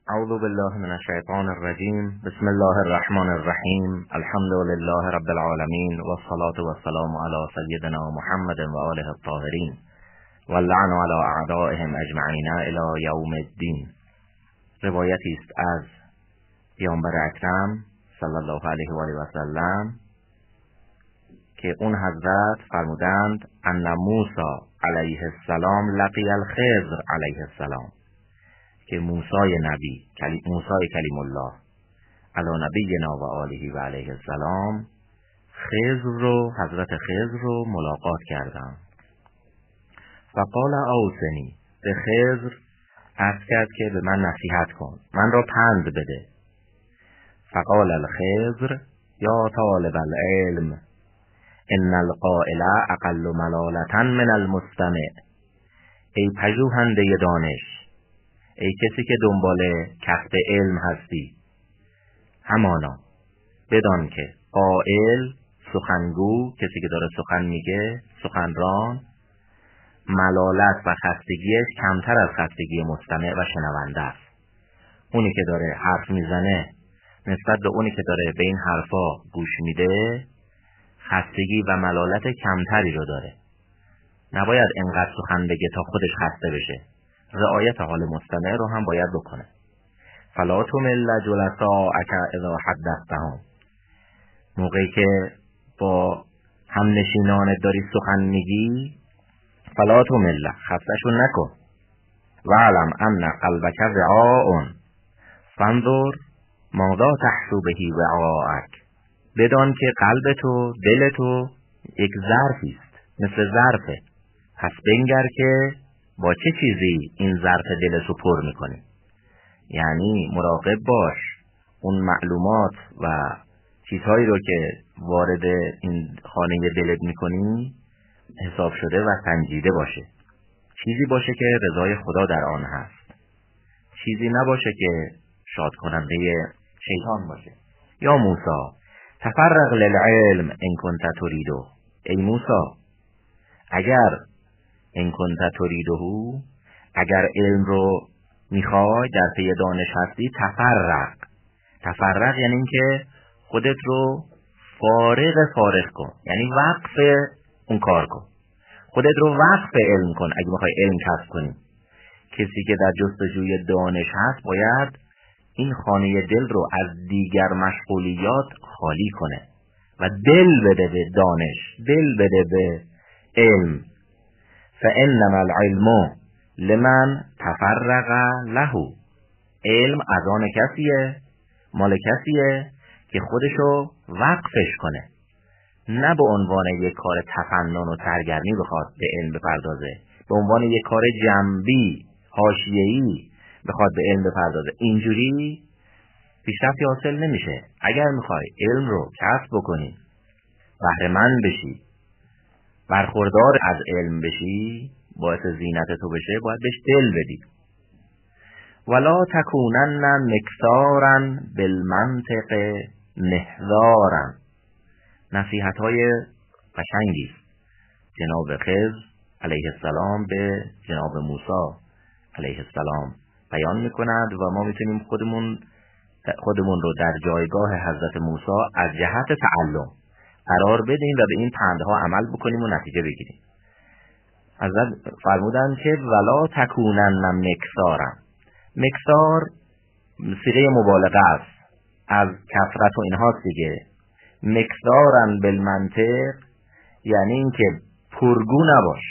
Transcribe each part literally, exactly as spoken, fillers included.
اعوذ بالله من الشیطان الرجیم. بسم الله الرحمن الرحیم. الحمد لله رب العالمین و الصلاة و السلام علی سیدنا محمد و آله الطاهرین و اللعن علی اعدائهم اجمعین الی یوم الدین. روایتی است از پیامبر اکرم صلی الله علیه و آله و سلم که اون حضرت فرمودند ان موسی علیه السلام لقی الخضر علیه السلام، که موسی نبی، موسی کلیم الله علی نبینا و آله و علیه السلام، خضر رو، حضرت خضر رو ملاقات کردند. فقال اوصنی، به خضر عرض کرد که به من نصیحت کن، من را پند بده. فقال الخضر یا طالب العلم ان القائل اقل ملالة من المستمع. ای پژوهنده دانش، ای کسی که دنبال کسب علم هستی، همانا بدان که قائل، سخنگو، کسی که داره سخن میگه، سخنران، ملالت و خستگیش کمتر از خستگی مستمع و شنونده است. اونی که داره حرف میزنه نسبت به اونی که داره به این حرفا گوش میده خستگی و ملالت کمتری رو داره. نباید انقدر سخن بگه تا خودش خسته بشه، رعایت حال مستمع رو هم باید بکنه. فلا تمل جلساءک اذا حدثتهم، موقعی که با هم نشینانت داری سخن میگی، فلا تمل، خستشون نکن. وعلم ان قلبک وعاء فانظر ماذا تحشو به وعاءک. بدان که قلب تو، دل تو یک ظرفی است، مثل ظرفه، پس بنگر که با چه چیزی این ظرف دلت رو پر میکنی. یعنی مراقب باش اون معلومات و چیزهایی رو که وارد این خانه دلت میکنی حساب شده و سنجیده باشه. چیزی باشه که رضای خدا در آن هست، چیزی نباشه که شاد کننده شیطان باشه. یا موسی تفرغ للعلم ان کنت تریدو. ای موسی، اگر ان کنت تریدو، اگر علم رو میخوای، در پی دانش هستی، تفرغ. تفرغ یعنی این که خودت رو فارغ فارغ کن، یعنی وقف اون کار کن، خودت رو وقف علم کن. اگه میخوای علم کسب کنی، کسی که در جستجوی دانش هست باید این خانه دل رو از دیگر مشغولیات خالی کنه و دل بده به دانش، دل بده به علم. فانما العلم لمن تفرغ له. علم از آن کسیه، مال کسیه که خودشو وقفش کنه، نه به عنوان یک کار تفنن و سرگرمی بخواد به علم بپردازه، به عنوان یک کار جنبی حاشیه‌ای بخواد به علم بپردازه. اینجوری پیشرفتی حاصل نمیشه. اگر میخوای علم رو کسب بکنی، بهره مند بشی، برخوردار از علم بشی، باعث زینت تو بشه، باید بهش دل بدی. ولا تکونن مکثارا بالمنطق محذارا. نصیحت های قشنگی جناب خضر علیه السلام به جناب موسی علیه السلام بیان میکند و ما میتونیم خودمون خودمون رو در جایگاه حضرت موسی از جهت تعلم قرار بدیم و به این پندها عمل بکنیم و نتیجه بگیریم. حضرت فرمودند که ولا تکونن مکثارا. مکثار صیغه مبالغه است، از کثرت و اینهاست دیگه. مکثارا بالمنطق یعنی این که پرگو نباش.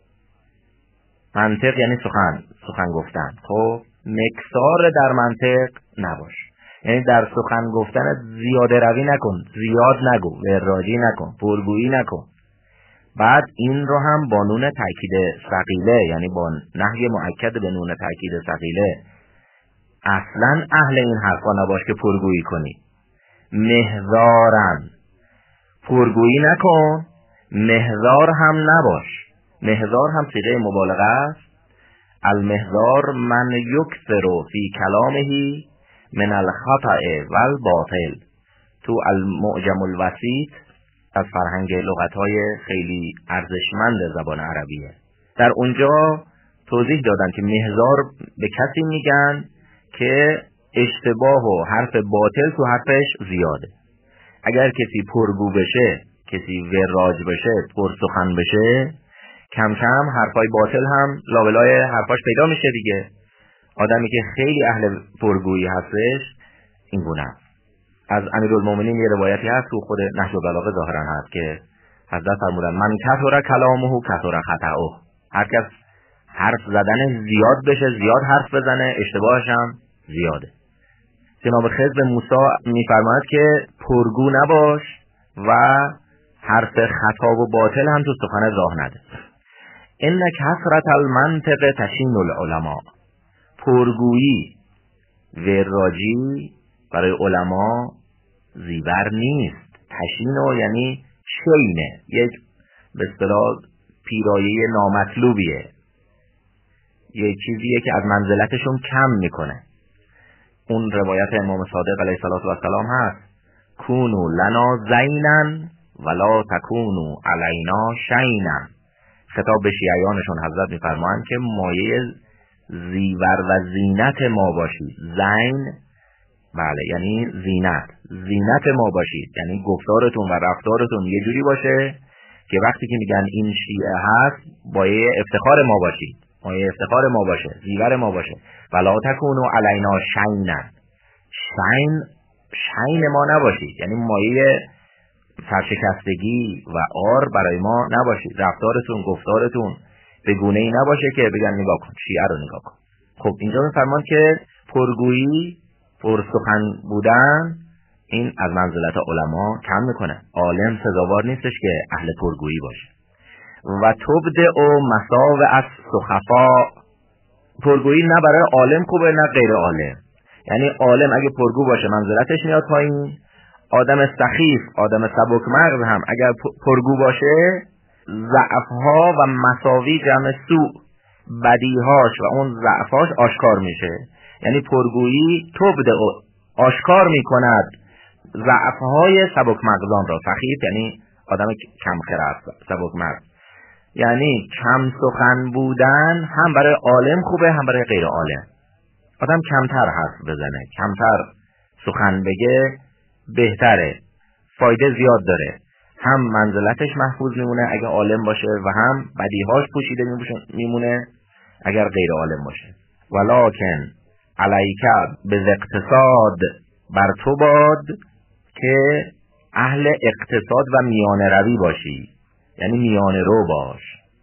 منطق یعنی سخن، سخن گفتن. خب مکثار در منطق نباش، یعنی در سخن گفتن زیاده روی نکن، زیاد نگو، وراجی نکن، پرگویی نکن. بعد این رو هم با نون تاکید ثقیله، یعنی با نهی مؤکد به نون تاکید ثقیله، اصلا اهل این حرفا نباش که پرگویی کنی. محذارن، پرگویی نکن، محذار هم نباش. محذار هم صیغه مبالغه است. المحذار من یکثر فی کلامه من الخطأ والباطل. تو المعجم الوسیط از فرهنگ لغت‌های خیلی ارزشمند زبان عربیه، در اونجا توضیح دادن که محذار به کسی میگن که اشتباه و حرف باطل تو حرفش زیاده. اگر کسی پرگو بشه، کسی وراج بشه، پرسخن بشه، کم کم حرفای باطل هم لابلای حرفاش پیدا میشه دیگه. آدمی که خیلی اهل پرگویی هستش این گونه است. از امیرالمومنین یه روایتی هست تو خود نهج البلاغه ظاهرا هست که حضرت فرمودن من کثر کلامه کثر خطأه. هر کس حرف زدن زیاد بشه، زیاد حرف بزنه، اشتباهش هم زیاده. جناب خضر به موسی میفرماید که پرگو نباش و حرف خطا و باطل هم تو سخن راه نده. ان کثرت المنطق تشین العلماء. پرگویی وراجی برای علما زیور نیست. تشینو یعنی شینه، یک به اصطلاح پیرایه نامطلوبیه، یک چیزیه که از منزلتشون کم میکنه. اون روایت امام صادق علیه السلام هست کونو لنا زینن ولا تکونو علینا شینن. خطاب به شیعیانشون حضرت میفرمایند که مایه زیور و زینت ما باشید. زین بله یعنی زینت، زینت ما باشید، یعنی گفتارتون و رفتارتون یه جوری باشه که وقتی که میگن این شیعه هست مایه افتخار ما باشید، مایه افتخار ما باشه، زیور ما باشه. ولا تکونو علینا شینن. شین شین ما نباشید، یعنی مایه سرشکستگی و عار برای ما نباشید. رفتارتون، گفتارتون به گونه‌ای نباشه که بگن نگاه کن شیعه رو نگاه کن. خب اینجا میفرمان که پرگویی، پرسخن بودن این از منزلت علما کم میکنه. عالم سزاوار نیستش که اهل پرگویی باشه. و تبدع و مساو از سخفا. پرگویی نه برای عالم خوبه نه غیر عالم. یعنی عالم اگه پرگو باشه منزلتش میاد پایین. آدم سخیف، آدم سبک مغز هم اگر پرگو باشه ضعفها و مساوی جمع سوء، بدیهاش و اون ضعفاش آشکار میشه. یعنی پرگویی تبدع آشکار میکند ضعفهای سبک مغزان را. سخیف یعنی آدم کم خرد، سبک مغز. یعنی کم سخن بودن هم برای عالم خوبه هم برای غیر عالم. آدم کمتر حرف بزنه، کمتر سخن بگه بهتره، فایده زیاد داره. هم منزلتش محفوظ میمونه اگه عالم باشه و هم بدیهاش پوشیده میمونه اگر غیر عالم باشه. ولکن علیک بالاقتصاد، بر تو باد که اهل اقتصاد و میانه روی باشی، یعنی میانه رو باش.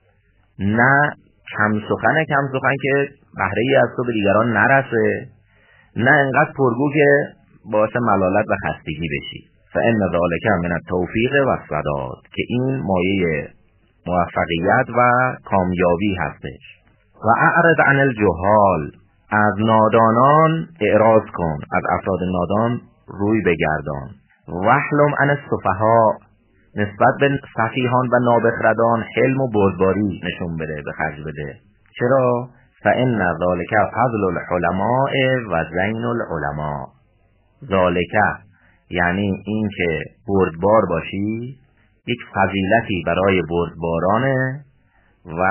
نه کم سخن کم سخن که بهره ای از تو به دیگران نرسه، نه انقدر پرگو که باعث ملالت و خستگی بشی. فان ذلک من التوفیق و السداد، که این مایه موفقیت و کامیابی هستش. و اعرض عن الجهال، از نادانان اعراض کن، از افراد نادان روی بگردان. وحلم عن السفهاء، نسبت به سفیهان و نابخردان حلم و بردباری نشون بده، به خرج بده. چرا؟ فان ذلک فضل العلماء و زین العلماء. ذلک یعنی این که بردبار باشی یک فضیلتی برای بردبارانه و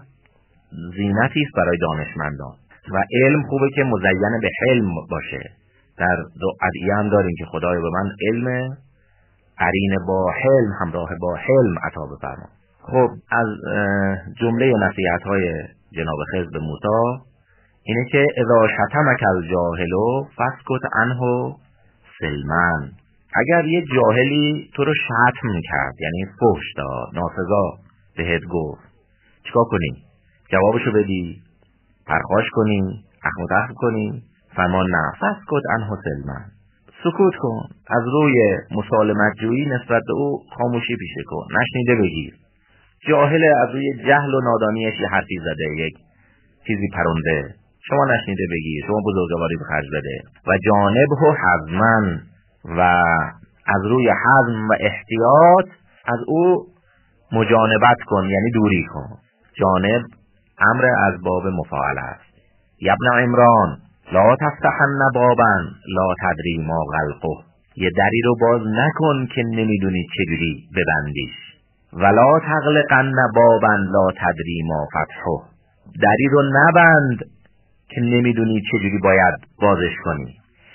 زینتی است برای دانشمندان. و علم خوبه که مزین به حلم باشه. در دو ادعیه هم داریم که خدای به من علم قرین با حلم، همراه با حلم عطا بفرما. خب از جمله نصیحت‌های جناب خضر به موسی اینه که اذا شتمک الجاهل فاسکت عنه سلما. اگر یه جاهلی تو رو شتم کرد، یعنی فحش داد، ناسزا بهت گفت، چیکار کنی؟ جوابشو بدی؟ پرخاش کنی؟ اخم و تخم کنی؟ فرمان نه، فاسکت عنه سلما، سکوت کن، از روی مسالمت جویی نسبت به او خاموشی پیشه کن، نشنیده بگیر. جاهل از روی جهل و نادانیش یه حرفی زده، یک چیزی پرونده، شما نشنیده بگیر، شما بزرگواری به خرج بده. و جانبه حزمن، و از روی حزم و احتیاط از او مجانبت کن، یعنی دوری کن. جانب امر از باب مفاعله است. ابن عمران لا تفتحن بابا لا تدری ما غلقه، یه دری رو باز نکن که نمیدونی چجوری ببندیش. ولا تغلقن بابا لا تدری ما فتحه، دری رو نبند که نمیدونی چجوری باید بازش کنی.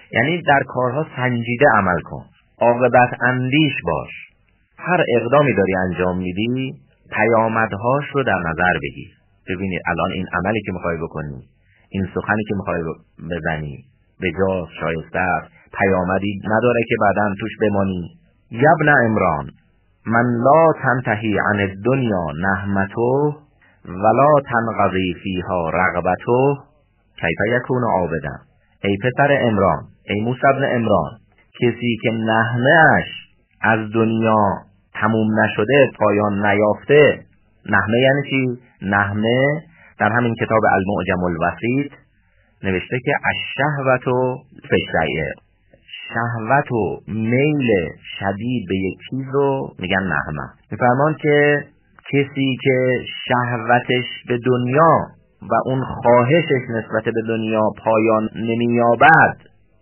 یعنی در کارها سنجیده عمل کن، عاقبت اندیش باش. هر اقدامی داری انجام میدی پیامدهاش رو در نظر بگیر. ببینید الان این عملی که میخوای بکنی، این سخنی که میخوای بزنی بجا شایسته است، پیامدی نداره که بعداً توش بمانی. یبن عمران من لا تنتهی عن الدنیا نهمته ولا تنقضی فیها رغبته کیف یکون عابدا. ای پسر عمران، ای موسی بن عمران، کسی که نهمه‌اش از دنیا تموم نشده، پایان نیافته. نهمه یعنی چی؟ نهمه در همین کتاب المعجم الوسیط نوشته که الشهوت فی الشیء، شهوت و میل شدید به یک چیز رو میگن نهمه. میفرمان که کسی که شهوتش به دنیا و اون خواهشش نسبت به دنیا پایان نمییابد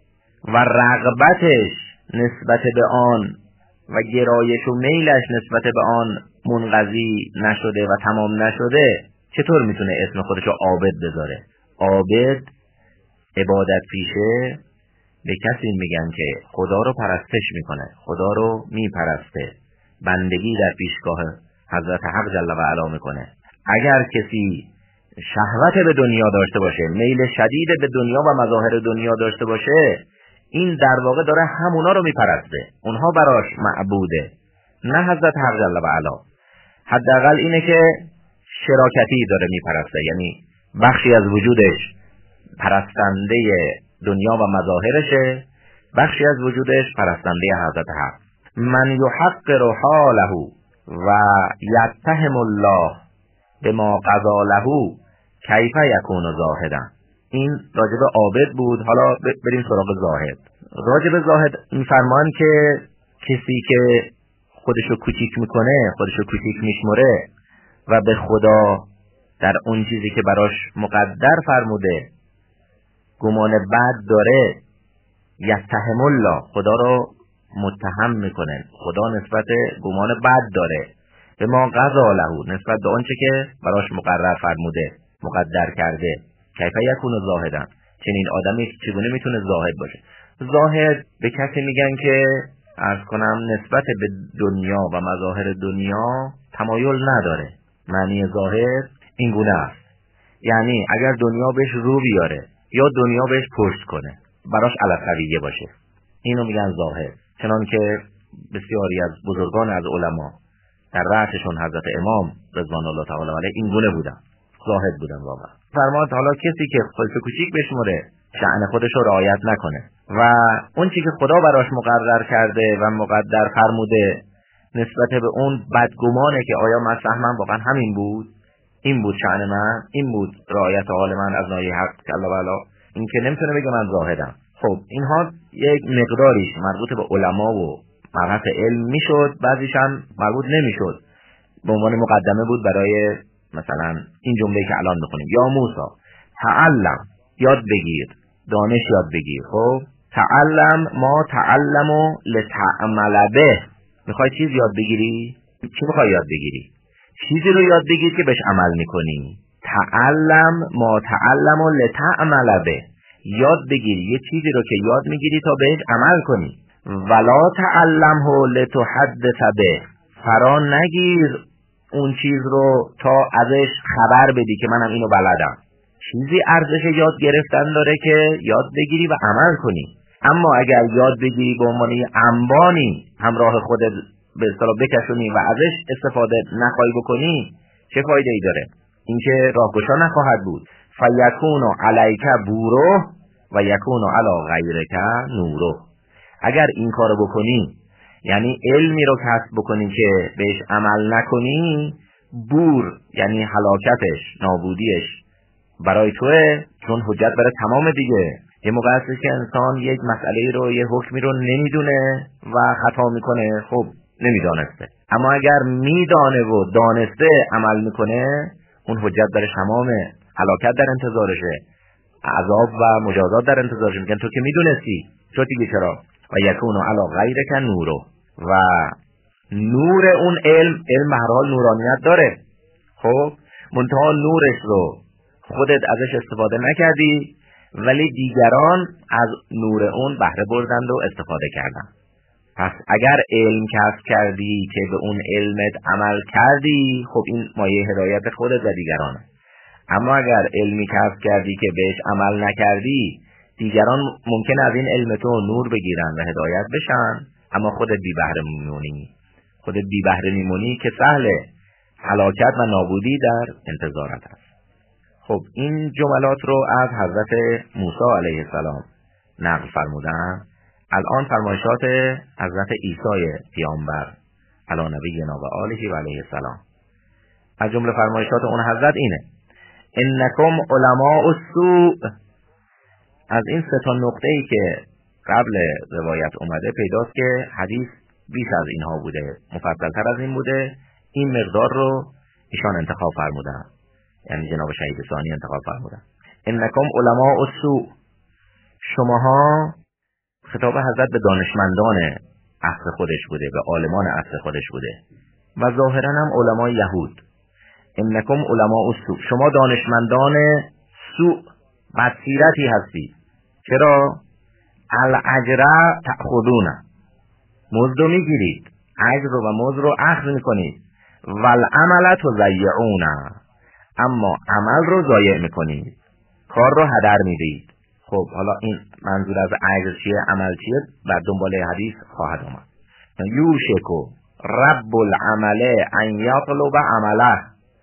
و رغبتش نسبت به آن و گرایش و میلش نسبت به آن منقضی نشده و تمام نشده، چطور میتونه اسم خودشو عابد بذاره؟ عابد، عبادت پیشه، به کسی میگن که خدا رو پرستش میکنه، خدا رو میپرسته، بندگی در پیشگاه حضرت حق جل و علا میکنه. اگر کسی شهوت به دنیا داشته باشه، میل شدید به دنیا و مظاهر دنیا داشته باشه، این در واقع داره همونا رو میپرسته، اونها براش معبوده، نه حضرت حق جل و علا. حداقل اینه که شراکتی داره میپرسته، یعنی بخشی از وجودش پرستنده دنیا و مظاهرشه، بخشی از وجودش پرستنده حضرت حق. من یحقر حاله و یتهم الله بما قضا له کیف یکون زاهدا. این راجب عابد بود. حالا بریم سراغ زاهد. راجب زاهد میفرمان که کسی که خودشو کوچیک میکنه، خودشو کوچیک میشمره و به خدا در اون چیزی که براش مقدر فرموده گمان بد داره، یتهم الله، خدا رو متهم میکنه، خدا نسبت گمان بد داره، به ما قضا له، نسبت به آنچه که براش مقرر فرموده، مقدر کرده. کیف یکون زاهدا، چنین آدمی چگونه میتونه زاهد باشه؟ زاهد به کسی میگن که عرض کنم نسبت به دنیا و مظاهر دنیا تمایل نداره. معنی زاهد این گونه است، یعنی اگر دنیا بهش رو بیاره یا دنیا بهش پشت کنه، براش علقویه باشه، اینو میگن زاهد. چنان که بسیاری از بزرگان از علما در رأسشون حضرت امام رضوان الله تعالی علیه این گونه بودن، زاهد بودن واقعا. فرماد حالا کسی که خودشو کوچیک بشمره، شأن خودش رو رعایت نکنه و اون چیزی که خدا براش مقرر کرده و مقدر فرموده نسبت به اون بدگمانه که آیا من سهمم واقعا همین بود، این بود شأن من، این بود رعایت حال من از ناحیه حق جل و علا، این که نمیتونه بگه من زاهدم. خب اینها یک مقداریش مربوط به علما و مبحث علم میشد، بعضیش هم مربوط نمیشد، به عنوان مقدمه بود برای مثلا این جمله که الان بخونیم: یا موسی تعلم، یاد بگیر، دانش یاد بگیر. خب تعلم ما تعلمو لتعمل به، میخوای چیز یاد بگیری؟ چی میخوای یاد بگیری؟ چیزی رو یاد بگیر که بهش عمل میکنی. تعلم ما تعلمو لتعمل به، یاد بگیر یه چیزی رو که یاد میگیری تا بهش عمل کنی. ولا تعلمه لتحدث به، فرا نگیر اون چیز رو تا ازش خبر بدی که منم اینو بلدم. چیزی ارزش یاد گرفتن داره که یاد بگیری و عمل کنی. اما اگر یاد بگیری به عنوان انبانی همراه خودت به اصطلاح بکشونی و ازش استفاده نخواهی بکنی، چه فایده ای داره؟ این که راهگشا نخواهد بود. فیکون علیک بوره و یکون علی غیرک نوره. اگر این کارو بکنی، یعنی علمی رو کسب بکنی که بهش عمل نکنی، بور یعنی هلاکتش، نابودیش برای توه، چون حجت برای تمام دیگه. یه موقع هستی که انسان یک مسئله رو، یه حکمی رو نمیدونه و خطا میکنه، خب نمیدانسته. اما اگر میدانه و دانسته عمل میکنه، اون حجت برای تمامه، هلاکت در انتظارشه، عذاب و مجازات در انتظارشه. میگن تو که میدونستی، تو دیگه چرا؟ و یکون علی غیرک نورو، و نور اون علم، علم به هر حال نورانیت داره. خب منتها نورش رو خودت ازش استفاده نکردی، ولی دیگران از نور اون بهره بردند و استفاده کردند. پس اگر علم کسب کردی که به اون علمت عمل کردی، خب این مایه هدایت خودت و دیگرانه. اما اگر علمی کسب کردی که بهش عمل نکردی، دیگران ممکن از این علم تو نور بگیرن و هدایت بشن، اما خودت بی بهره میمونی. خودت بی بهره میمونی که سهل هلاکت و نابودی در انتظارت است. خب این جملات رو از حضرت موسی علیه السلام نقل فرمودن. الان فرمایشات حضرت عیسی پیامبر علی نبینا و آله و علیه السلام. از جمله فرمایشات اون حضرت اینه: انکم علماء السوء. از این سه تا نقطه ای که قبل روایت اومده پیداست که حدیث بیش از اینها بوده، مفصل‌تر از این بوده. این مقدار رو ایشان انتخاب فرمودن، یعنی جناب شهید ثانی انتخاب فرمودن. انکم علماء السوء، شماها، خطاب حضرت به دانشمندان عصر خودش بوده، به عالمان عصر خودش بوده و ظاهرا هم علمای یهود. انکم علماء السوء، شما دانشمندان سوء، بدسیرتی هستید. چرا؟ الاجر تأخذون، مزد رو میگیرید، اجر و مزد رو اخذ میکنید. والعمل تضیعون، اما عمل رو ضایع میکنید، کار رو هدر میدید. خب حالا این منظور از اجر چیه، عمل چیه، بعد دنبال حدیث خواهد آمد. یوشکو رب العمل ان یطلب عمله،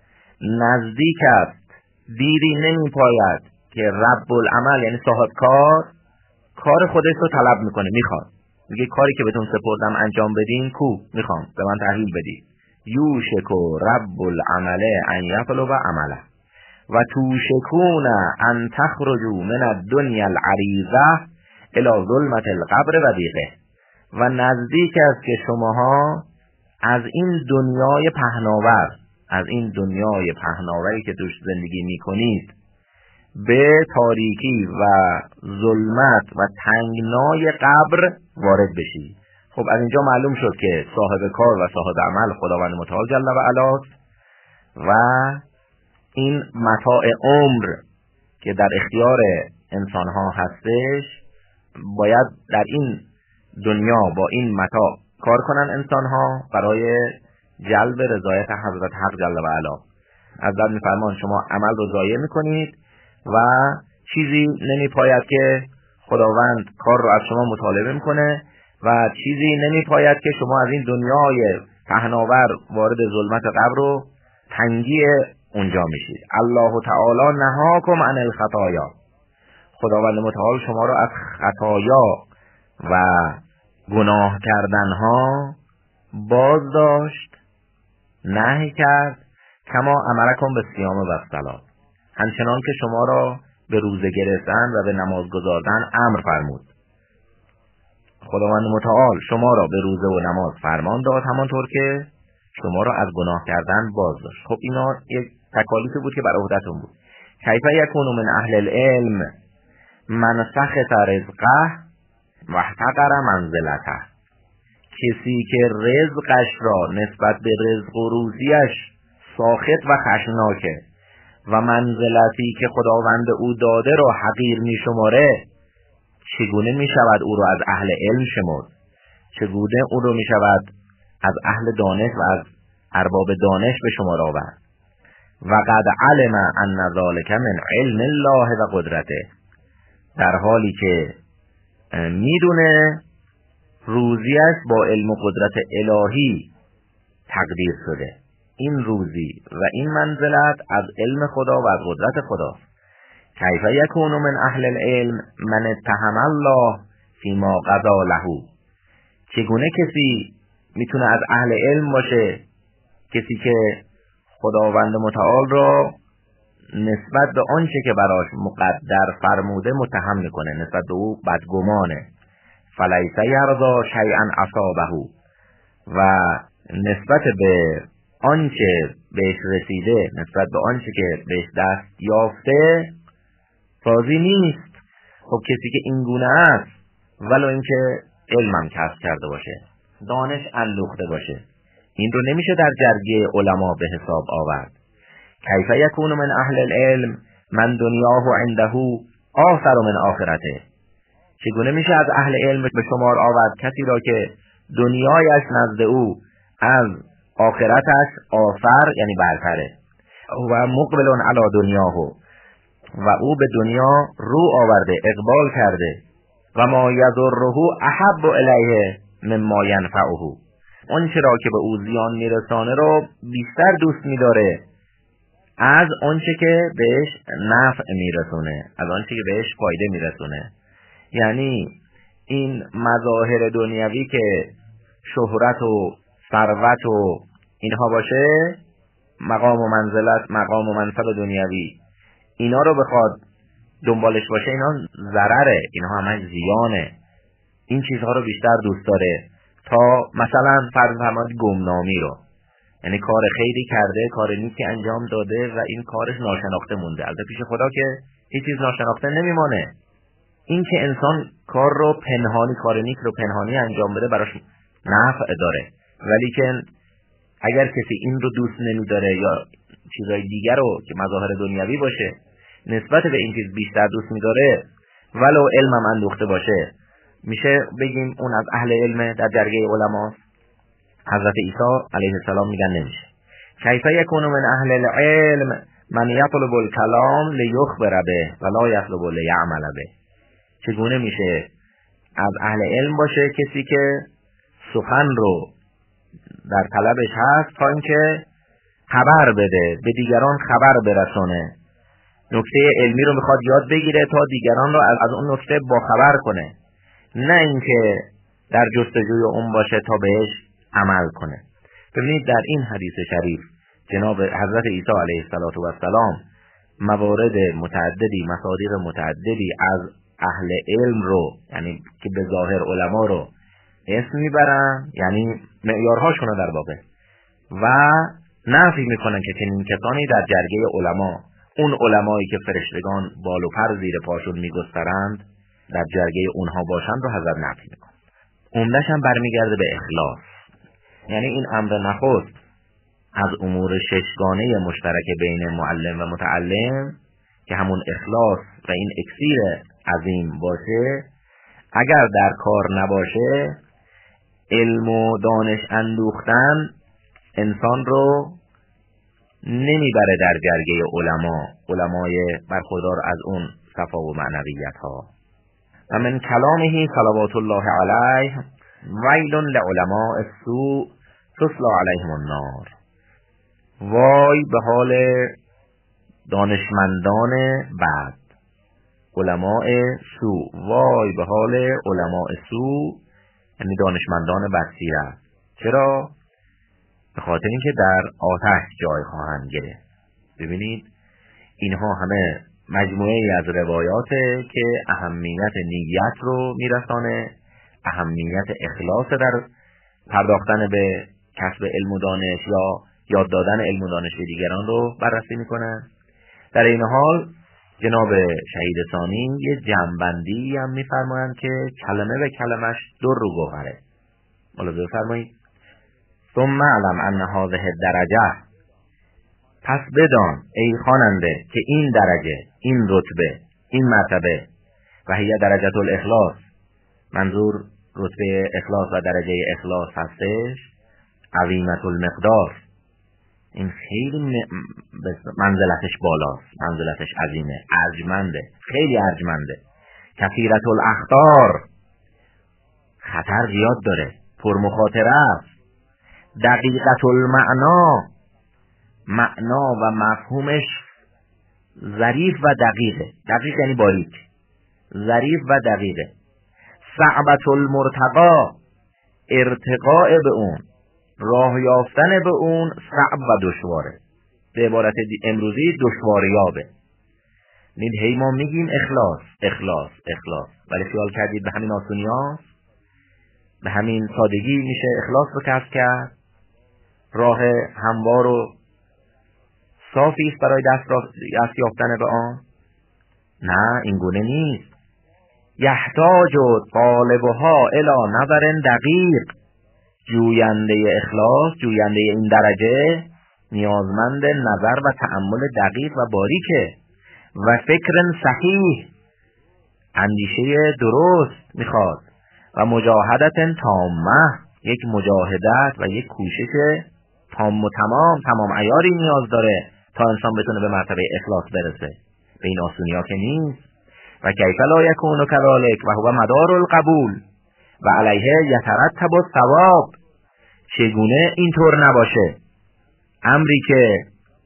نزدیک است، دیری نمی پاید که رب العمل یعنی صاحب کار کار خودش رو طلب میکنه، میخواد، میگه کاری که بهتون سپردم انجام بدین کو، میخوام به من تحویل بدید. یوشکو رب العمل ان یطلب عمله و توشکون ان تخرجوا من الدنیا العریضه الی ظلمت القبر و دیقه، و نزدیک است که شماها از این دنیای پهناور، از این دنیای پهناوری که توش زندگی میکنید، به تاریکی و ظلمت و تنگنای قبر وارد بشید. خب از اینجا معلوم شد که صاحب کار و صاحب عمل خداوند متعال جل و علا و این متاع عمر که در اختیار انسان ها هستش، باید در این دنیا با این متاع کار کنن انسان ها برای جلب رضایت حضرت حق جل و علا. از در میفرمان شما عمل رو ضایع میکنید و چیزی نمی پاید که خداوند کار رو از شما مطالبه میکنه و چیزی نمی پاید که شما از این دنیای پهناور وارد ظلمت قبر و تنگی اونجا میشید. الله تعالی نهاکم عن الخطایا، خداوند متعال شما را از خطایا و گناه کردنها باز داشت، نهی کرد. کما امرکم به صیام و صلات، همچنان که شما را به روزه گرفتن و به نماز گذاردن امر فرمود. خداوند متعال شما را به روزه و نماز فرمان داد، همانطور که شما را از گناه کردن باز داشت. خب اینا یک تکالیفی بود که بر عهدتون بود. کیف یکون من اهل العلم من سخط رزقه و احتقر منزلته، کسی که رزقش را نسبت به رزق و روزیش ساخط و خشناکه و منزلتی که خداوند او داده را حقیر می شماره، چگونه می شود او را از اهل علم شمرد؟ چگونه او را می شود از اهل دانش و از ارباب دانش به شمار آورد؟ و قد علم ان ذلک من علم الله و قدرته، در حالی که میدونه روزیش با علم و قدرت الهی تقدیر شده. این روزی و این منزلت از علم خدا و از قدرت خدا. کیف یکون من اهل العلم من اتهم الله فیما قضا له، چگونه کسی میتونه از اهل علم باشه، کسی که خداوند متعال را نسبت به آنچه که براش مقدر فرموده متهم میکنه، نسبت به او بدگمانه. فلیس یرضا شیئا اصابه، و نسبت به آنچه بهش رسیده، نسبت به آنچه که بهش دست یافته راضی نیست. خب کسی که این گونه است، ولو اینکه علمم کسب کرده باشه، دانش اندوخته باشه، این رو نمیشه در جرگه علما به حساب آورد. کیف یکون من اهل العلم من دنیاه عنده آخر من آخرته. چگونه میشه از اهل علم به شمار آورد کسی را که دنیایش نزد او از آخرتش آخر یعنی برتره و مقبل علی دنیاه و او به دنیا رو آورده اقبال کرده و ما یضره احب الیه مما ینفعه، اون چرا که به او زیان میرسانه رو بیشتر دوست میداره از اونچه که بهش نفع میرسونه، از اونچه که بهش فایده میرسونه. یعنی این مظاهر دنیوی که شهرت و ثروت و اینها باشه، مقام و منزلت، مقام و منصب دنیوی، اینا رو بخواد دنبالش باشه، اینا ضرره، اینها همه زیانه. این چیزها رو بیشتر دوست داره تا مثلا فرض فرمایید گمنامی رو، یعنی کار خیری کرده، کار نیکی انجام داده و این کارش ناشناخته مونده. البته پیش خدا که هیچ چیز ناشناخته نمیمانه. این که انسان کار رو پنهانی، کار نیک رو پنهانی انجام بده براش نفع داره، ولی که اگر کسی این رو دوست نمیداره یا چیزای دیگر رو که مظاهر دنیوی باشه نسبت به این چیز بیشتر دوست میداره، ولو علمم اندوخته باشه، میشه بگیم اون از اهل علم در جرگه علما. حضرت عیسی علیه السلام میگن نمیشه. کیف یکون من اهل العلم من یطلب الکلام لیخبر به ولا یطلب لیعمل به. چگونه میشه از اهل علم باشه کسی که سخن رو در طلبش هست تا اینکه خبر بده، به دیگران خبر برسونه، نکته علمی رو میخواد یاد بگیره تا دیگران رو از اون نکته باخبر کنه، نه اینکه در جستجوی اون باشه تا بهش عمل کنه. ببینید در این حدیث شریف جناب حضرت عیسی علیه السلام موارد متعددی، مصادیق متعددی از اهل علم رو، یعنی که به ظاهر علما رو اسم میبرن، یعنی معیارهاشون رو در واقع، و نفی میکنن که چنین کسانی در جرگه علما، اون علمایی که فرشتگان بال و پر زیر پاشون میگسترند، در جرگه اونها باشند رو حضرت نفی میکنن. عمدش هم برمیگرده به اخلاص. یعنی این امر نخست از امور ششگانه مشترک بین معلم و متعلم که همون اخلاص و این اکسیر عظیم باشه، اگر در کار نباشه، علم و دانش اندوختن انسان رو نمیبره در جرگه علما، علمای برخوردار از اون صفا و معنویت ها. و من کلامه صلوات الله علیه ویل لعلماء السوء تصلی علیهم النار. وای به حال دانشمندان بد، علماء سوء، وای به حال علماء سوء یعنی دانشمندان بدسیرت. چرا؟ به خاطر اینکه در آتش جای خواهند گرفت. ببینید اینها همه مجموعه ای از روایاته که اهمیت نیت رو میرسانه، اهمیت اخلاص در پرداختن به کسب علم و دانش یا یاد دادن علم و دانش به دیگران رو بررسی میکنن. در این حال جناب شهید ثانی یه جمع‌بندی هم میفرمایند که کلمه به کلمش در رو گوهره. ملاحظه فرمایید. ثم علم ان هذه الدرجه، پس بدان ای خواننده که این درجه، این رتبه، این مرتبه، و هی درجه الاخلاص، منظور رتبه اخلاص و درجه اخلاص هستش، عظیمت المقدار، این خیلی منزلتش بالاست، منزلتش عظیمه، ارجمنده، خیلی ارجمنده. کثیرت الاخطار، خطر زیاد داره، پرمخاطره است. دقیقت المعنا، معنا و مفهومش ظریف و دقیقه، دقیق یعنی باریک، ظریف و دقیقه. صعبت المرتقا، ارتقاء به اون، راه یافتن به اون صعب و دشواره، به عبارت امروزی دشواریابه. نید هی ما میگیم اخلاص اخلاص اخلاص، ولی خیال کردید به همین آسونی هاست؟ به همین سادگی میشه اخلاص رو کسب کرد؟ راه هموار و صافی است برای دست, دست یافتن به آن؟ نه، این گونه نیست. یحتاج طالبها الی نظر دقیق، جوینده اخلاص، جوینده این درجه نیازمند نظر و تأمل دقیق و باریکه. و فکر صحیح، اندیشه درست میخواد و مجاهدت تامه، یک مجاهدت و یک کوشش تام و تمام تمام عیاری نیاز داره تا انسان بتونه به مرتبه اخلاص برسه. به این آسونیا که نیست. و کیف لا یکون کذالک و هو مدار القبول و علیه یترتب الثواب. چگونه اینطور نباشه؟ امری که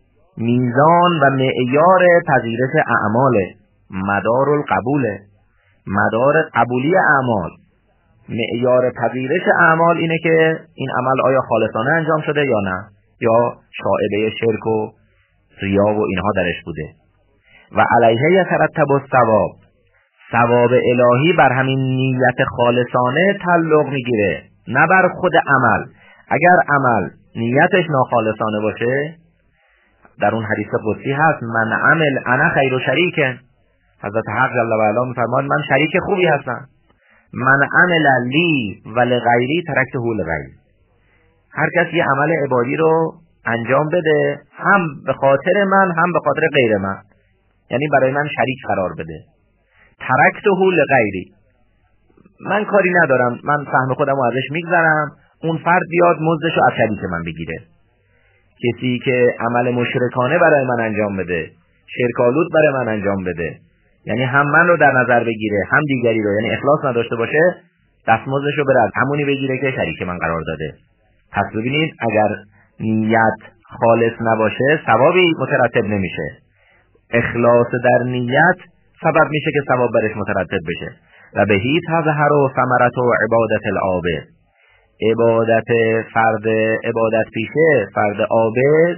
میزان و معیار پذیرش اعمال، مدار القبول، مدار قبولی اعمال، معیار پذیرش اعمال اینه که این عمل آیا خالصانه انجام شده یا نه، یا شائبه شرک و ریا و اینها درش بوده. و علیه یترتب الثواب، ثواب الهی بر همین نیت خالصانه تعلق میگیره، نه بر خود عمل. اگر عمل نیتش ناخالصانه باشه، در اون حدیث قدسی هست من عمل انا خیر شریک، حضرت حق جل و علا میفرماد من شریک خوبی هستم. من عمل لی و لغیری ترکته لغیری. هر کس یه عمل عبادی رو انجام بده، هم به خاطر من هم به خاطر غیر من، یعنی برای من شریک قرار بده، ترکته لغیری، من کاری ندارم، من فهم خودم رو ازش میگذرم، اون فرد بیاد مزدش رو از شریک من بگیره. کسی که عمل مشرکانه برای من انجام بده، شرکالود برای من انجام بده، یعنی هم من رو در نظر بگیره هم دیگری رو، یعنی اخلاص نداشته باشه، دستمزدش رو بره از همونی بگیره که شریک من قرار داده. پس ببینید اگر نیت خالص نباشه ثوابی مترتب نمیشه. اخلاص در نیت سبب میشه که ثواب برش مترتب بشه. و بهی تظهر و ثمرت و عبادت العابد، عبادت فرد عبادت پیشه، فرد عابد،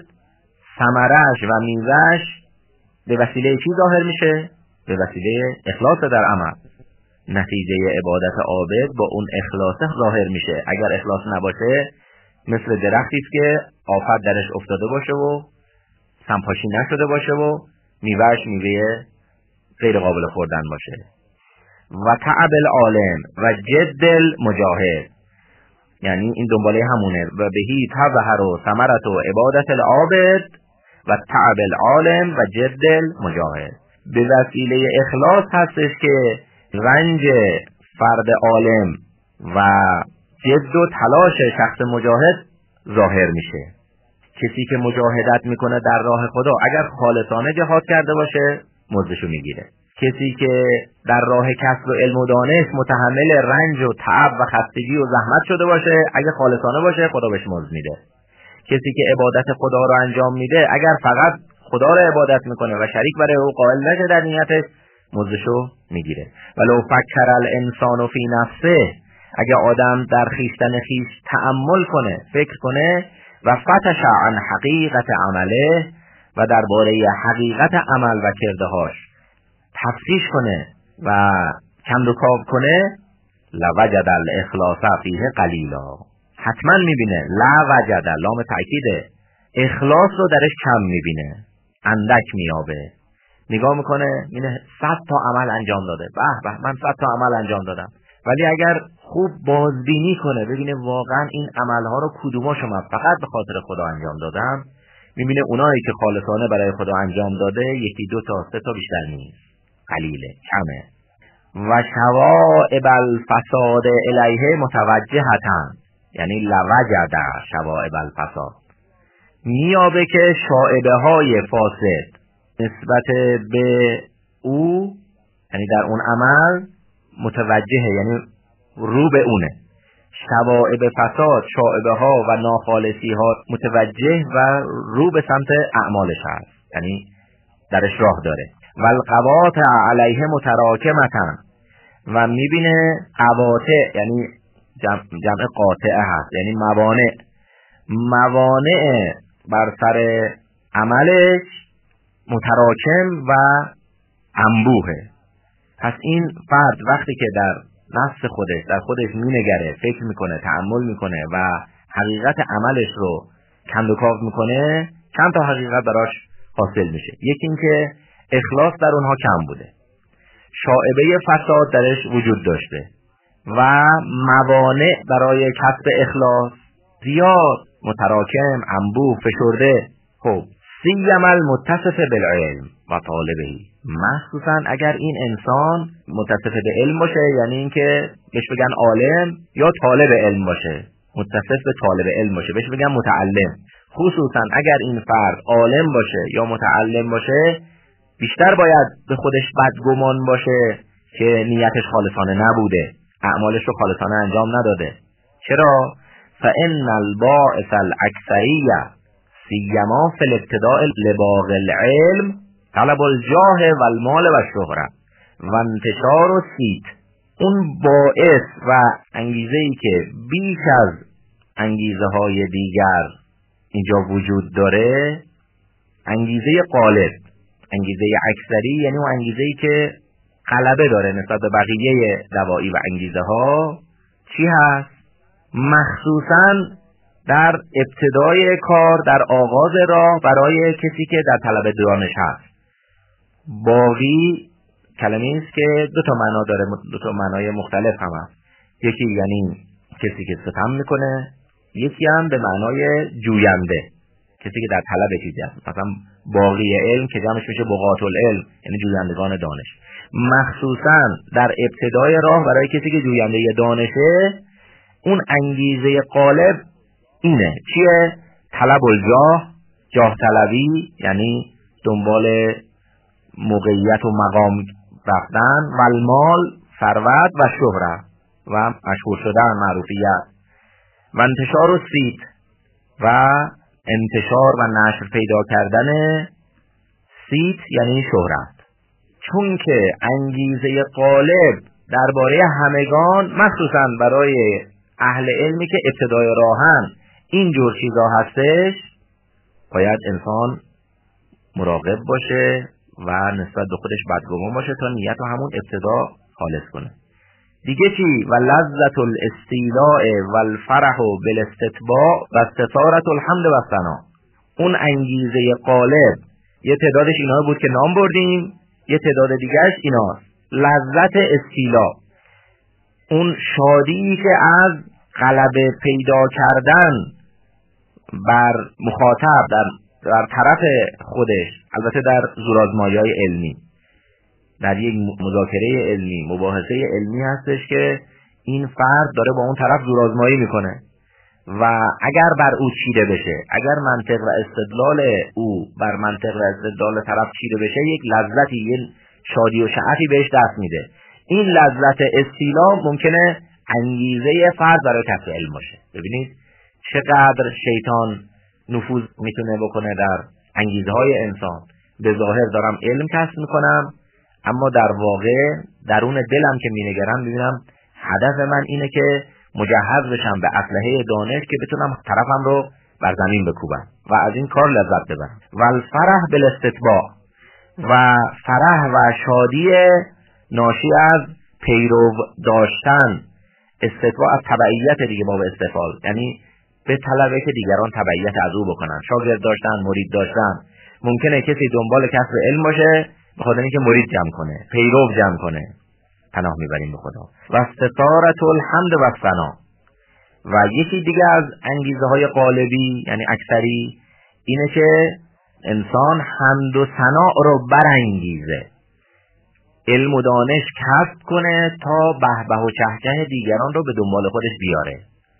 ثمرش و میوهش به وسیله چی ظاهر میشه؟ به وسیله اخلاص در عمل. نتیجه عبادت عابد با اون اخلاص ظاهر میشه. اگر اخلاص نباشه مثل درختی است که آفت درش افتاده باشه و سمپاشی نشده باشه و میوهش میوه غیر قابل خوردن باشه. و تعب العالم و جد المجاهد، یعنی این دنباله همونه. و بهی تظهر و ثمرت و عبادت العابد و تعب العالم و جد المجاهد. به وسیله اخلاص هستش که رنج فرد عالم و جد و تلاش شخص مجاهد ظاهر میشه. کسی که مجاهدت میکنه در راه خدا اگر خالصانه جهاد کرده باشه مزدشو میگیره. کسی که در راه کسب و علم و دانش متحمل رنج و تعب و خستگی و زحمت شده باشه اگر خالصانه باشه خدا بهش مزد میده. کسی که عبادت خدا رو انجام میده اگر فقط خدا رو عبادت میکنه و شریک برای او قائل نشه در نیتش مزدشو میگیره. ولو فکر الانسان فی نفسه، اگر آدم در خیشتن خیش تأمل کنه، فکر کنه و فتش عن حقیقت عمله و درباره حقیقت عمل و کردهاش تفتیش کنه و کند و کاو کنه، لوجد الاخلاص فیه قلیلا، حتما میبینه لوجد، لام تأکیده، اخلاص رو درش کم میبینه، اندک میابه. نگاه میکنه اینه صد تا عمل انجام داده، به به من صد تا عمل انجام دادم، ولی اگر خوب بازبینی کنه ببینه واقعا این عملها رو کدوماشو من فقط به خاطر خدا انجام دادم، میبینه اونایی که خالصانه برای خدا انجام داده یکی دو تا سه تا بیشتر نیست، قلیله، کمه. و شوائب الفساد الیه متوجهتن، یعنی لوجد شوائب الفساد، میابه که شائبه های فاسد نسبت به او، یعنی در اون عمل متوجهه، یعنی رو به اونه. شوائب فساد، شائبه ها و ناخالصی ها متوجه و رو به سمت اعمالش هست، یعنی درش راه داره. و القواطع علیه متراکمتن، و میبینه قواطع یعنی جمع, جمع قاطعه هست، یعنی موانع، موانع بر سر عملش متراکم و انبوهه. پس این فرد وقتی که در نفس خودش در خودش مینگره، فکر میکنه، تأمل میکنه و حقیقت عملش رو کند و کاو میکنه، چند تا حقیقت براش حاصل میشه. یکی این که اخلاص در اونها کم بوده، شائبه فساد درش وجود داشته و موانع برای کسب اخلاص زیاد، متراکم، انبوه، فشرده. خب سیم المتصف بالعلم و طالبه، مخصوصا اگر این انسان متصف به علم باشه، یعنی اینکه بهش بگن عالم، یا طالب علم باشه، متصف به طالب علم باشه بهش بگن متعلم. خصوصا اگر این فرد عالم باشه یا متعلم باشه، بیشتر باید به خودش بدگمان باشه که نیتش خالصانه نبوده، اعمالش رو خالصانه انجام نداده. چرا؟ فإن الباعث الأکثریه سیما فی الابتداء لباغ العلم طلب الجاه و المال و شهره و انتشار و سیت. اون باعث و انگیزه‌ای که بیش از انگیزه های دیگر اینجا وجود داره، انگیزه غالب، انگیزه اکثری، یعنی اون انگیزه‌ای که غلبه داره نسبت به بقیه دواعی و انگیزه ها، چی هست؟ مخصوصاً در ابتدای کار، در آغاز راه، برای کسی که در طلب دانش هست. باقی کلمه است که دو تا معنا داره، دو تا معنای مختلف هم هست. یکی یعنی کسی که ستم میکنه، یکی هم به معنای جوینده، کسی که در طلب چیزی هست. مثلا باقی علم که جمعش میشه بقاة العلم، یعنی جویندگان دانش. مخصوصا در ابتدای راه برای کسی که جوینده دانشه، اون انگیزه غالب اینه. چیه؟ طلب الجاه، جاه طلبی، یعنی دنبال موقعیت و مقام رفتن، و المال، ثروت، و شهرت و مشهور شدن، معروفیت، و انتشار و سیت و انتشار و نشر پیدا کردن سیت یعنی شهرت. چون که انگیزه غالب درباره همگان، مخصوصا برای اهل علمی که ابتدای راهن، این جور چیزا هستش، باید انسان مراقب باشه و نسبت به خودش بدگمان باشه تا نیت رو همون ابتدا خالص کنه. دیگه چی؟ و لذت الاستیلاء و الفرح بالاستتباع و استثارت الحمد و ثنا. اون انگیزه غالب یه تعدادش اینا بود که نام بردیم، یه تعداد دیگهش ایناست. لذت استیلاء، اون شادی که از غلبه پیدا کردن بر مخاطب در در طرف خودش، البته در زورآزمایی‌های علمی، در یک مذاکره علمی، مباحثه علمی هستش که این فرد داره با اون طرف زورآزمایی میکنه و اگر بر او چیره بشه، اگر منطق و استدلال او بر منطق و استدلال طرف چیره بشه، یک لذتی، یک شادی و شعفی بهش دست میده. این لذت استیلا ممکنه انگیزه فرد برای کسب علم باشه. ببینید چقدر شیطان نفوذ میتونه بکنه در انگیزه های انسان. به ظاهر دارم علم کسب میکنم، اما در واقع درون دلم که مینگرم ببینم هدف من اینه که مجهز بشم به اسلحه دانش که بتونم طرفم رو بر زمین بکوبم و از این کار لذت ببرم. و الفرح بالاستتباع، و فرح و شادی ناشی از پیرو داشتن، استتباع از تبعیت دیگه، باب استفال، یعنی به طلبه که دیگران تبعیت از او بکنن. شاگرد داشتن، مرید داشتن. ممکنه کسی دنبال کسب علم باشه به خاطر اینکه مرید جمع کنه، پیرو جمع کنه. پناه میبریم به خدا. و استثارت الحمد و ثنا. و یکی دیگه از انگیزه های غالبی یعنی اکثری اینه که انسان حمد و ثنا رو برانگیزه، علم و دانش کسب کنه تا بهبه و چهچه دیگران رو به دنبال خودش بیاره.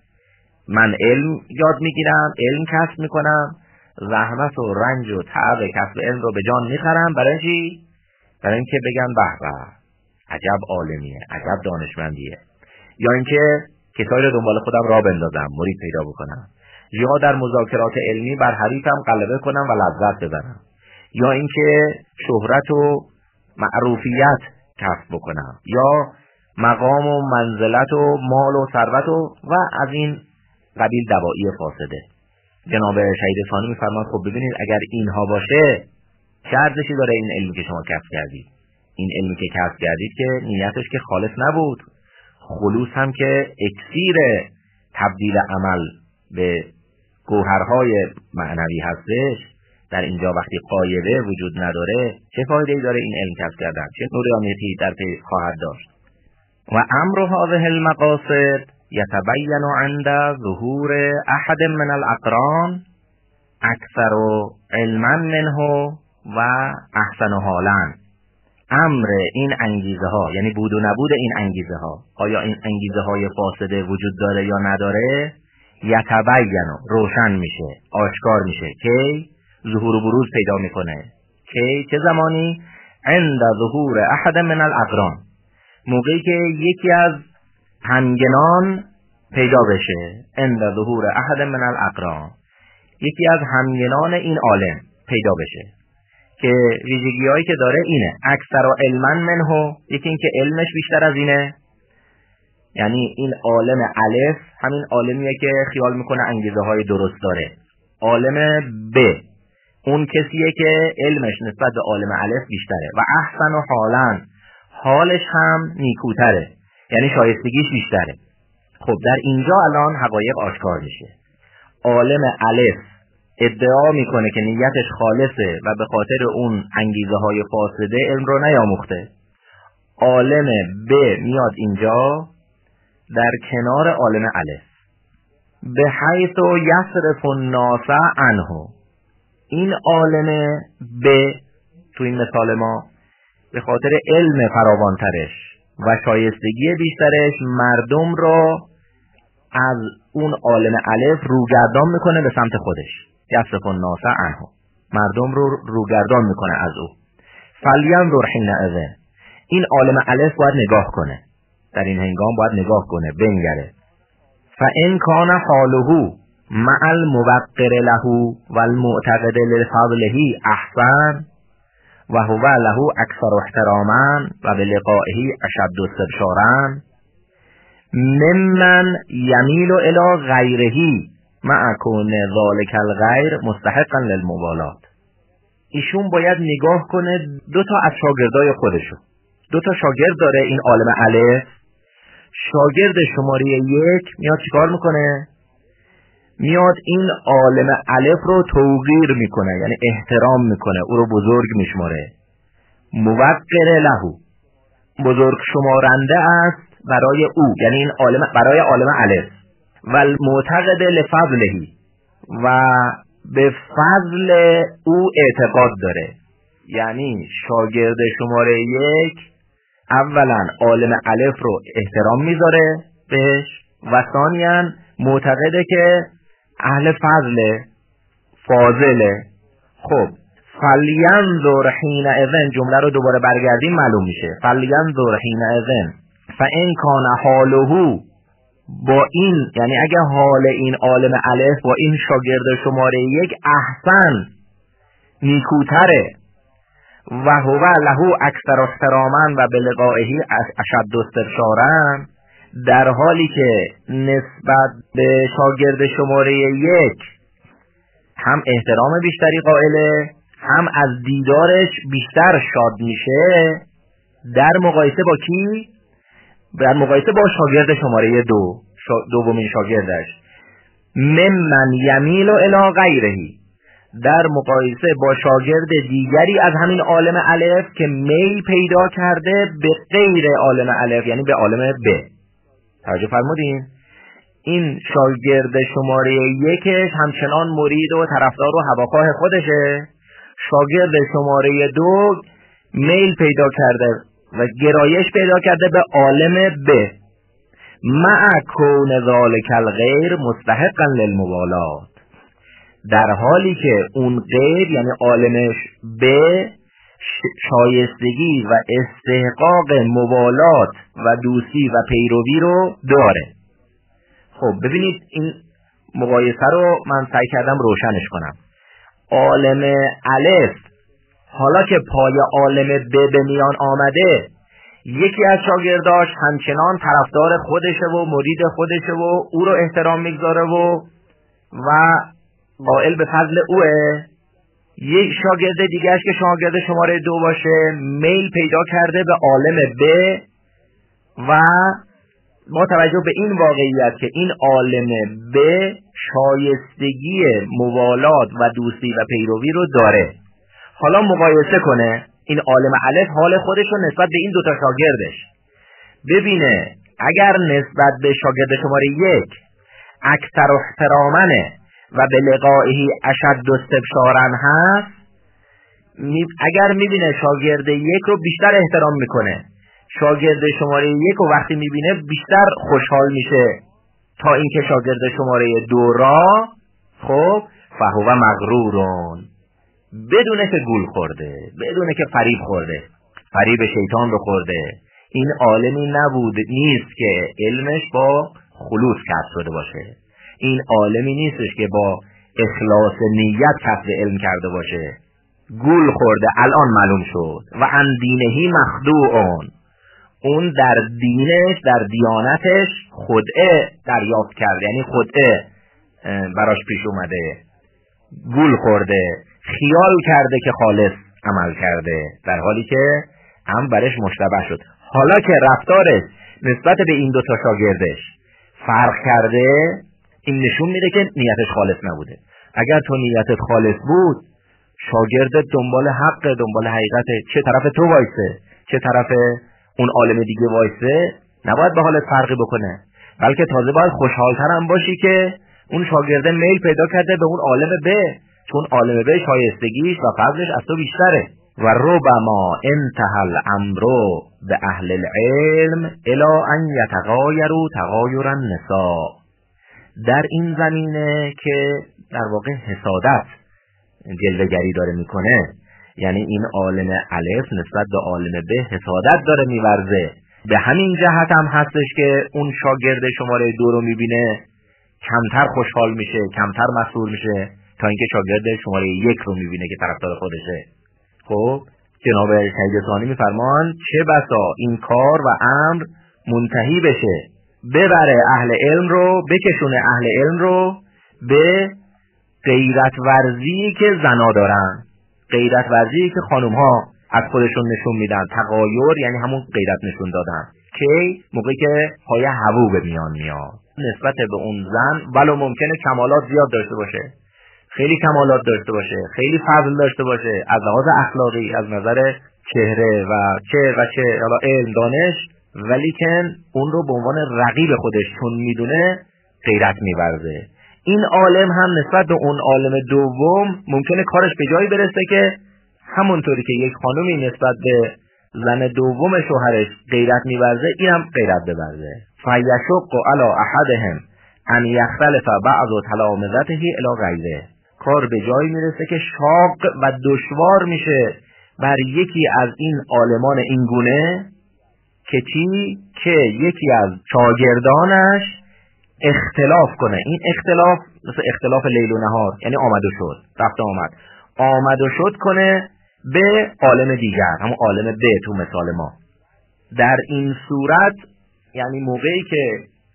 من علم یاد میگیرم، علم کسب میکنم، زحمت و رنج و تعب کسب علم رو به جان میخرم. برای چی؟ برای اینکه بگن به به عجب عالمیه، عجب دانشمندیه. یا اینکه کسایی رو دنبال خودم راه بندازم، مرید پیدا بکنم. یا در مذاکرات علمی بر حریفم غلبه کنم و لذت ببرم. یا اینکه شهرت و معروفیت کسب بکنم، یا مقام و منزلت و مال و ثروت و و از این قبیل دواعی فاسده. جناب شهید ثانی میفرماد خب ببینید اگر اینها باشه چه ارزشی داره این علمی که شما کسب کردید؟ این علمی که کسب کردید که نیتش که خالص نبود، خلوص هم که اکسیر تبدیل عمل به گوهرهای معنوی هستش، در اینجا وقتی قایبه وجود نداره چه فایده‌ای داره این علم کسب کردن؟ چه نورانیتی در پی خواهد داشت؟ و امر هذه المقاصد یتبین عند ظهور احد من الاقران اکثر علما منه و احسن حالا. امر این انگیزه ها، یعنی بود و نبود این انگیزه ها، آیا این انگیزه های فاسده وجود داره یا نداره، یتبین، روشن میشه، آشکار میشه. کی؟ ظهور و بروز پیدا میکنه. کی؟ چه زمانی؟ عند ظهور احد من الاقران، موقعی که یکی از همگنان پیدا بشه. عند ظهور احد من الاقران، یکی از همگنان این عالم پیدا بشه، که ویژگی هایی که داره اینه: اکثر علما منه، یکی این که علمش بیشتر از اینه، یعنی این عالم الف همین عالمیه که خیال میکنه انگیزه های درست داره. عالم ب اون کسیه که علمش نسبت به عالم الف بیشتره. و احسن و حالا، حالش هم نیکوتره، یعنی شایستگیش بیشتره. خب در اینجا الان حقایق آشکار میشه. عالم الف ادعا میکنه که نیتش خالصه و به خاطر اون انگیزه های فاسده علم رو نیاموخته. عالم ب میاد اینجا در کنار عالم الف، به حیث و یصرف الناس عنه. این عالم ب تو این مثال ما به خاطر علم فراوانترش و شایستگی بیشترش مردم رو از اون عالم الف روگردان میکنه به سمت خودش. یصرف الناس عنه، مردم رو روگردان میکنه از او. فلینظر حینئذ، این عالم الف باید نگاه کنه، در این هنگام باید نگاه کنه، بنگره. فان کان حاله مع الموقر له و المعتقد لفضله احسن و هو له اکثر احتراما و بلقائه اشد استبشارا ممن یمیل الی غیره مع کون ذلک الغیر مستحقا للموالات. ایشون باید نگاه کنه دو تا از شاگردای خودشو. دو تا شاگرد داره این عالم الف. شاگرد شماره یک میاد چیکار میکنه؟ میاد این عالم الف رو توقیر میکنه، یعنی احترام میکنه، او رو بزرگ میشماره. موقر له، بزرگ شمارنده است برای او، یعنی این عالم، برای عالم الف. و المعتقد لفضله، و به فضل او اعتقاد داره. یعنی شاگرد شماره یک اولا عالم الف رو احترام میذاره بهش و ثانیاً معتقده که اهل فضل فاضله. خب فلینظر حینئذ، جمله رو دوباره برگردیم معلوم میشه. فلینظر حینئذ فان کان حاله، با این یعنی اگه حال این عالم الف با این شاگرد شماره یک احسن، نیکوتره، و هو له اکثر احتراما و بلقائه اشد استبشارا، در حالی که نسبت به شاگرد شماره یک هم احترام بیشتری قائله، هم از دیدارش بیشتر شاد میشه، در مقایسه با کی؟ در مقایسه با شاگرد شماره دو، شا... دومین شاگردش. ممن یمیل الی غیره، در مقایسه با شاگرد دیگری از همین عالم الف که میل پیدا کرده به غیر عالم الف، یعنی به عالم ب. توجه فرمودین؟ این شاگرد شماره یکش همچنان مرید و طرفدار و هواخواه خودشه. شاگرد شماره دو میل پیدا کرده و گرایش پیدا کرده به عالم ب، مع کون ذالک الغیر مستحقا للموالات، در حالی که اون غیر یعنی عالمش ب شایستگی و استحقاق موالات و دوستی و پیروی رو داره. خب ببینید این مقایسه رو من سعی کردم روشنش کنم. عالم الف حالا که پای عالم ب به میان آمده، یکی از شاگرداش همچنان طرفدار خودشه و مرید خودشه و او رو احترام میگذاره و و قائل به فضل اوه. یک شاگرد دیگرش که شاگرد شماره دو باشه میل پیدا کرده به عالم ب و با توجه به این واقعیت که این عالم ب شایستگی موالات و دوستی و پیروی رو داره، حالا مقایسه کنه این عالم الف حال خودش رو نسبت به این دوتا شاگردش، ببینه اگر نسبت به شاگرد شماره یک اکثر احترامنه و به لقائه اشد استبشارا هست، می اگر میبینه شاگرد یک رو بیشتر احترام میکنه، شاگرد شماره یک رو وقتی میبینه بیشتر خوشحال میشه تا اینکه شاگرد شماره دو را، خب فهو مغرورون، بدونه که گول خورده، بدونه که فریب خورده، فریب شیطان رو خورده. این عالمی نبود نیست که علمش با خلوص کسب شده باشه، این عالمی نیستش که با اخلاص نیت کسب علم کرده باشه. گول خورده، الان معلوم شد. و عن دینهی مخدوعون، اون در دینش، در دیانتش خدعه دریافت کرده، یعنی خدعه براش پیش اومده، گول خورده، خیال کرده که خالص عمل کرده در حالی که هم برش مشتبه شد. حالا که رفتارش نسبت به این دوتا شاگردش فرق کرده، این نشون میده که نیتش خالص نبوده. اگر تو نیتت خالص بود، شاگردت دنبال حق، دنبال حقیقت، چه طرف تو وایسه چه طرف اون عالم دیگه وایسه، نباید به حالت فرقی بکنه، بلکه تازه باید خوشحالتر هم باشی که اون شاگرده میل پیدا کرده به اون عالم ب، چون عالم ب شایستگیش و فضلش از تو بیشتره. و ربما انتهى الامر به اهل العلم الى ان یتغایروا تغایر النساء، در این زمینه که در واقع حسادت جلوه‌گری داره میکنه، یعنی این عالم الف نسبت به عالم ب حسادت داره میورزه. به همین جهت هم هستش که اون شاگرد شماره دو رو میبینه کمتر خوشحال میشه، کمتر مسرور میشه تا اینکه شاگرد شماره یک رو میبینه که طرفدار خودشه. خب جناب سید ثانی میفرمان چه بسا این کار و امر منتهی بشه، ببره اهل علم رو، بکشونه اهل علم رو به غیرت ورزی که زنا دارن، غیرت ورزی که خانوم ها از خودشون نشون میدن. تغایر یعنی همون غیرت نشون دادن که موقعی که پای هوو به میان میاد نسبت به اون زن، ولو ممکنه کمالات زیاد داشته باشه، خیلی کمالات داشته باشه، خیلی فضل داشته باشه از لحاظ اخلاقی، از نظر چهره و چه و چه حالا علم دانش، ولی که اون رو به عنوان رقیب خودش چون میدونه غیرت میورزه. این عالم هم نسبت به اون عالم دوم ممکنه کارش به جایی برسه که همونطوری که یک خانومی نسبت به زن دوم شوهرش غیرت میورزه، این هم غیرت بورزه. فیشق علی احدهم ان یختلف بعض تلامذته الی غیره، کار به جایی میرسه که شاق و دشوار میشه بر یکی از این عالمان این گونه که چی؟ که یکی از شاگردانش اختلاف کنه. این اختلاف مثل اختلاف لیل و نهار، یعنی آمد و شد، رفت آمد، آمد و شد کنه به عالم دیگر، همون عالم ب تو مثال ما. در این صورت یعنی موقعی که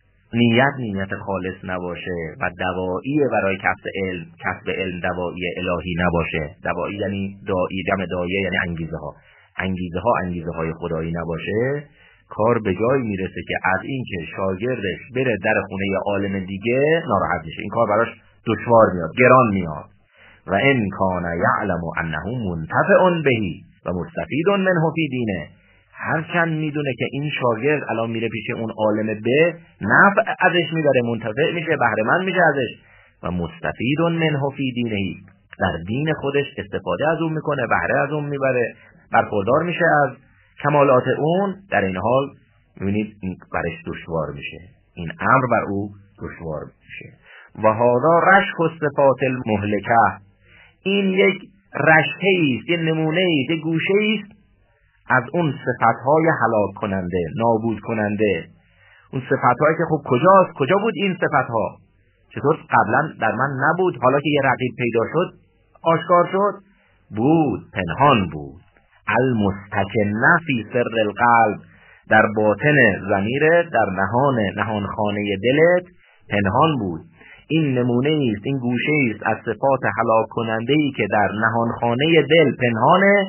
نیت نیت خالص نباشه و دوایی برای کسب علم، کسب علم دوایی الهی نباشه، دوایی یعنی دایی، جمع دایه یعنی انگیزه ها، انگیزه ها انگیزه های خدایی نباشه، کار به جایی میرسه که از این که شاگردش بره در خونه ی عالم دیگه ناراحت میشه، این کار براش دشوار میاد، گران میاد. و ان کان یعلم انه منتفع بهی و مستفید منه فی دینه، هرچند میدونه که این شاگرد الان میره پیش اون عالم ب، نفع ازش میبره، منتفع میشه، بهره مند میشه ازش، و مستفید منه فی دینه، در دین خودش استفاده از اون میکنه، بهره از اون میبره، برخوردار میشه از کمالات اون. در این حال میبینید این برش دشوار میشه، این امر بر او دشوار میشه. و هذا رشح الصفات المهلکه، این یک رشحه است، یک نمونه است، یک گوشه است از اون صفتهای هلاک کننده، نابود کننده. اون صفتهایی که خب کجاست؟ کجا بود این صفتها؟ چطور قبلا در من نبود، حالا که یه رقیب پیدا شد آشکار شد؟ بود، پنهان بود. المستکنه فی سر القلب، در باطن ضمیر، در نهان نهانخانه دلت پنهان بود. این نمونه است، این گوشه است از صفات هلاک کننده ای که در نهانخانه دل پنهانه.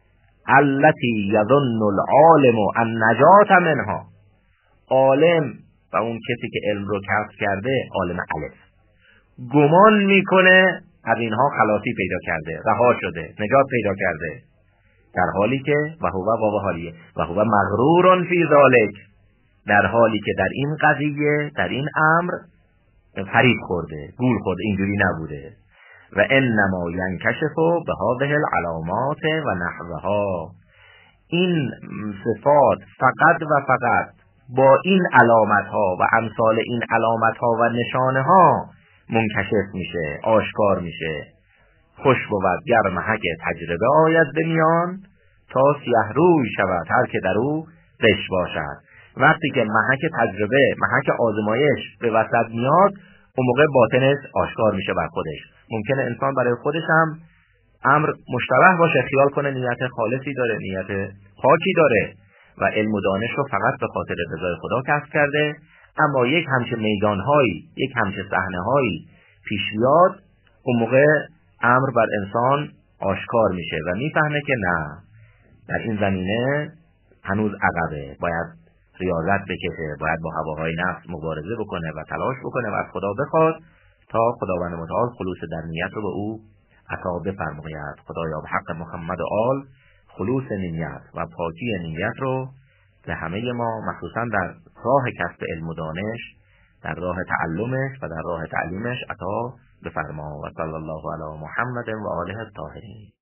التی یظن العالم النجات منها، عالم و اون کسی که علم رو کسب کرده، عالم الف، گمان میکنه از اینها خلاصی پیدا کرده، رها شده، نجات پیدا کرده، در حالی که و هو و حالیه و هو مغرور فی ذلک، در حالی که در این قضیه، در این امر فریب خورده، گول خورده، اینجوری نبوده. و انما ینکشف به هذه العلامات و نحوها، این صفات فقط و فقط با این علامت ها و امثال این علامت ها و نشانه ها منکشف میشه، آشکار میشه. خوش بود گر محک تجربه آید به میان، تا سیه روی شود هر که در او غش باشد. وقتی که محک تجربه، محک آزمایش به وسط میاد، اون موقع باطنش آشکار میشه بر خودش. ممکنه انسان برای خودش هم امر مشتبه باشه، خیال کنه نیت خالصی داره، نیت پاکی داره و علم و دانش رو فقط به خاطر رضای خدا کسب کرده، اما یک همچه میدانهایی، یک همچه صحنه‌هایی پیش بیاد، اون موقع امر بر انسان آشکار میشه و میفهمه که نه، در این زمینه هنوز عقبه، باید ریاضت بکشه، باید با هواهای نفس مبارزه بکنه و تلاش بکنه و از خدا بخواد تا خداوند متعال خلوص در نیت رو به او عطا بفرماید. خدایا به حق محمد و آل خلوص نیت و پاکی نیت رو به همه ما، مخصوصا در راه کسب علم و دانش، در راه تعلمش و در راه تعلیمش عطا بفرما. و صلی الله علی محمد و آله الطاهرین.